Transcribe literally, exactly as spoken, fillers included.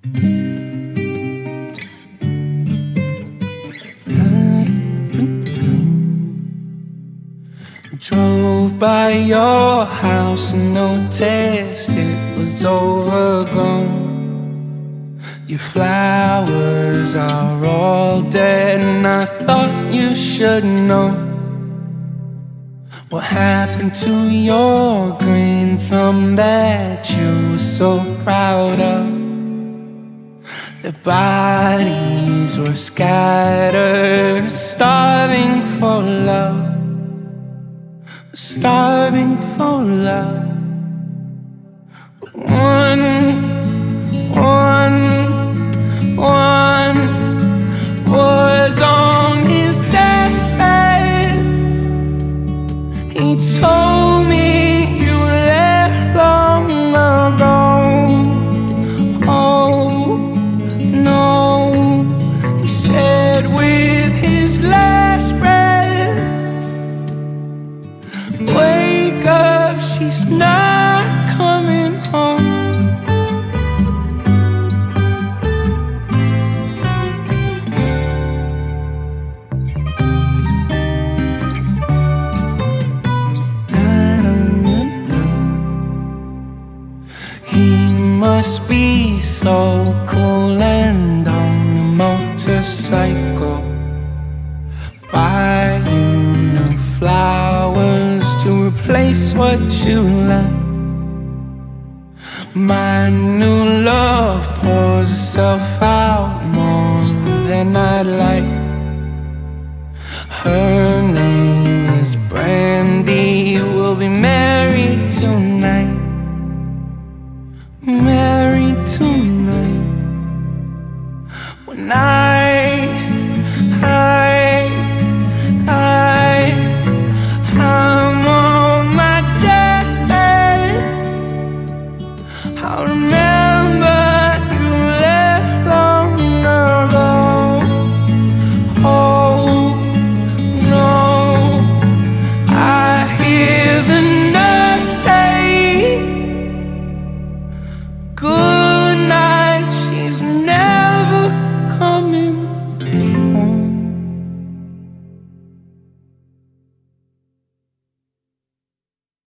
Drove by your house and noticed it was overgrown. Your flowers are all dead and I thought you should know what happened to your green thumb that you were so proud of. Their bodies were scattered, starving for love, starving for love. But one, one, one was on his deathbed. He told me you left long ago. Oh no, he said with his last breath, wake up, she's not coming home. He must be so cool and on a motorcycle, buy you new flowers to replace what you left. My new love pours herself out more than I'd like. Her name is Brandy, we'll be married tonight. Married tonight. When I, I, I, I'm on my deathbed, I'll remember you left long ago. Oh no, I hear the nurse say, good night, she's never coming